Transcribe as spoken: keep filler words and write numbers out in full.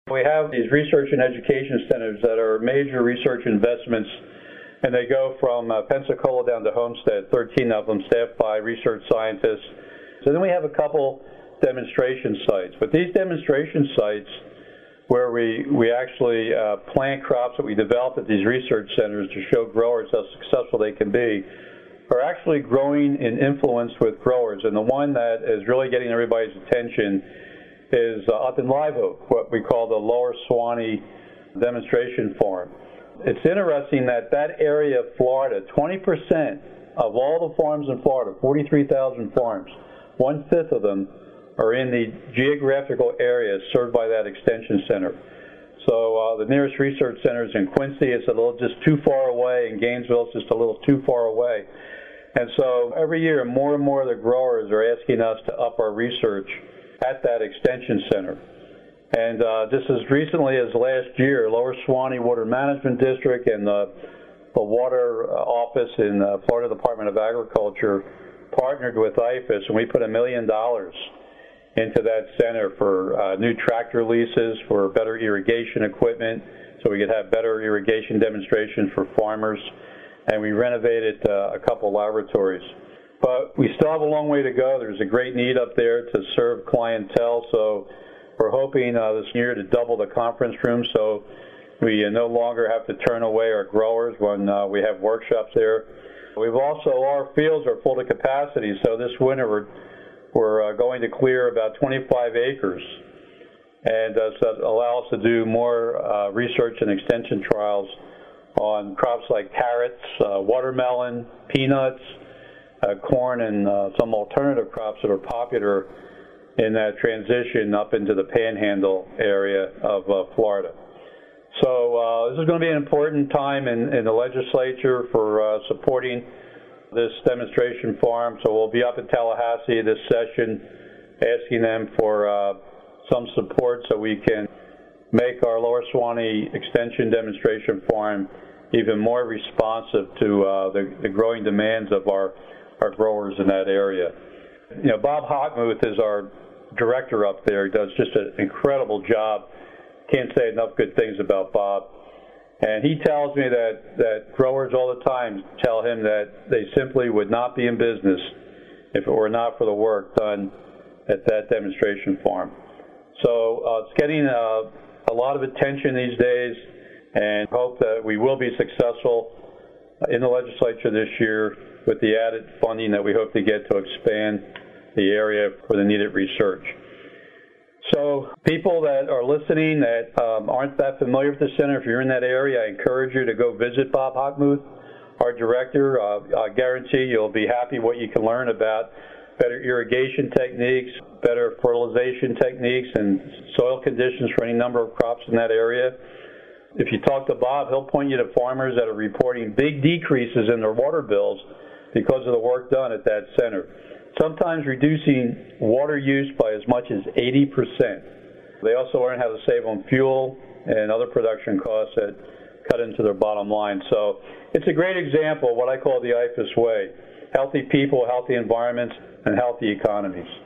We have these research and education centers that are major research investments, and they go from uh, Pensacola down to Homestead, thirteen of them staffed by research scientists. So then we have a couple demonstration sites. But these demonstration sites, where we, we actually uh, plant crops that we develop at these research centers to show growers how successful they can be, are actually growing in influence with growers. And the one that is really getting everybody's attention is uh, up in Live Oak, what we call the Lower Suwannee Demonstration Farm. It's interesting that that area of Florida, twenty percent of all the farms in Florida, forty-three thousand farms, one-fifth of them are in the geographical area served by that extension center. So uh, the nearest research center is in Quincy. It's a little just too far away. In Gainesville, it's just a little too far away. And so every year, more and more of the growers are asking us to up our research at that extension center. And uh, just as recently as last year, Lower Suwannee Water Management District and the, the Water Office in the Florida Department of Agriculture partnered with I F A S, and we put a million dollars into that center for uh, new tractor leases, for better irrigation equipment, so we could have better irrigation demonstrations for farmers. And we renovated uh, a couple laboratories. But we still have a long way to go. There's a great need up there to serve clientele, so we're hoping uh, this year to double the conference room so we uh, no longer have to turn away our growers when uh, we have workshops there. We've also, our fields are full to capacity, so this winter we're, we're uh, going to clear about twenty-five acres, and uh, so that allows us to do more uh, research and extension trials on crops like carrots, uh, watermelon, peanuts, uh, corn, and uh, some alternative crops that are popular in that transition up into the panhandle area of uh, Florida. So uh, this is going to be an important time in, in the legislature for uh, supporting this demonstration farm. So we'll be up in Tallahassee this session asking them for uh, some support so we can make our Lower Suwannee Extension Demonstration Farm even more responsive to uh, the, the growing demands of our, our growers in that area. You know, Bob Hockmuth is our director up there. He does just an incredible job. Can't say enough good things about Bob. And he tells me that, that growers all the time tell him that they simply would not be in business if it were not for the work done at that demonstration farm. So uh, it's getting uh, a lot of attention these days, and hope that we will be successful in the legislature this year with the added funding that we hope to get to expand the area for the needed research. So people that are listening that um, aren't that familiar with the center, if you're in that area, I encourage you to go visit Bob Hockmuth, our director. Uh, I guarantee you'll be happy what you can learn about better irrigation techniques, better fertilization techniques, and soil conditions for any number of crops in that area. If you talk to Bob, he'll point you to farmers that are reporting big decreases in their water bills because of the work done at that center, sometimes reducing water use by as much as eighty percent. They also learn how to save on fuel and other production costs that cut into their bottom line. So it's a great example of what I call the I F A S way: healthy people, healthy environments, and healthy economies.